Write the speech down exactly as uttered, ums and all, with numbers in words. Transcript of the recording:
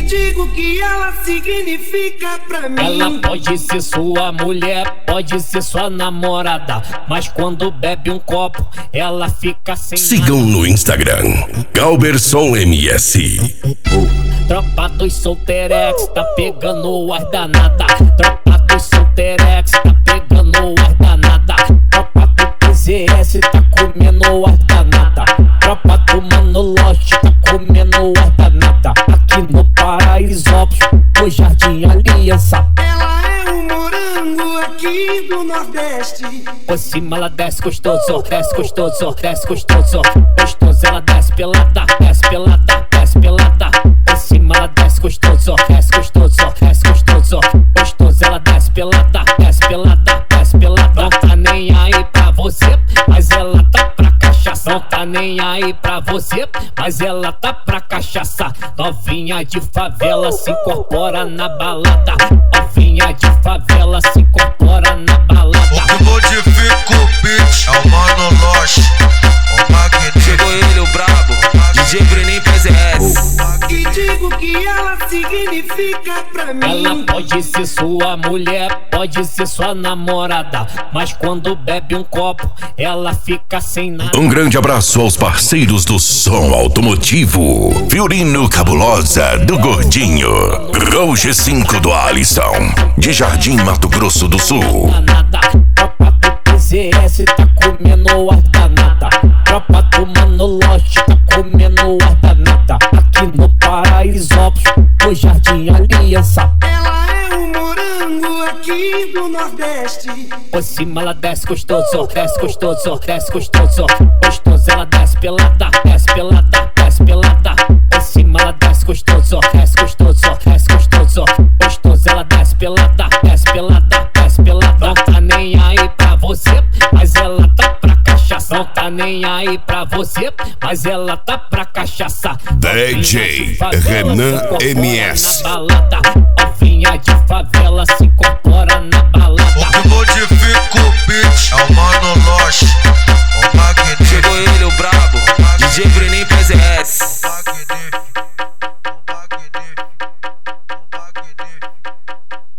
digo o que ela significa pra mim. Ela pode ser sua mulher, pode ser sua namorada, mas quando bebe um copo, ela fica sem Sigam nada. no Instagram, Galberson M S. Tropa dos solteirex, tá pegando o ar danada. Tropa dos solteirex, tá pegando o ar danada. Tropa do P Z S, tá comendo o ar danada. Tropa do Mano Lote, tá comendo o ar danada. Aqui no Paraisópolis, no Jardim Aliança. Ela é um morango aqui do Nordeste. Por cima ela desce gostoso, desce gostoso, desce gostoso. Gostoso, ela desce pelada, desce pelada, desce pelada. Por cima ela desce gostoso, desce gostoso, desce gostoso. Gostoso, ela desce pelada, desce pelada, desce pelada. Não tá nem aí pra você, mas ela tá pra cachaça. Não tá nem aí pra você, mas ela tá pra cachaça. Novinha de favela se incorpora na balada. Novinha de favela se incorpora na balada. O que modifica o beat é o Mano Loche, o magnífico. Chegou ele, o brabo, D J Bruninho P Z S. E digo o que ela significa pra mim. Ela pode ser sua mulher, pode ser sua namorada, mas quando bebe um copo, ela fica sem nada. Um grande abraço aos parceiros do som automotivo. Fiorino Cabulosa do Gordinho. Gol G cinco do Alisson, de Jardim Mato Grosso do Sul. Danada. Tropa do P Z S tá comendo o ar danada. Tropa do Mano Lote tá comendo o ar danada. Aqui no Paraisópolis, no Jardim Aliança. Ela é um morango aqui do Nordeste. Por cima ela desce gostoso, desce gostoso, desce gostoso. Gostoso, ela desce pelada, desce pelada, desce pelada. Por cima ela desce gostoso, desce gostoso, desce gostoso. Gostoso, ela desce pelada, desce pelada, desce pelada. Não tá nem aí pra você, mas ela tá pra cachaça. Não tá nem aí pra você, mas ela tá pra cachaça. D J Renan M S. Na balada, novinha de favela se incorpora na balada. O que modifica o beat é o Mano Loche, o magnífico. Chegou ele, o brabo, D J Bruninho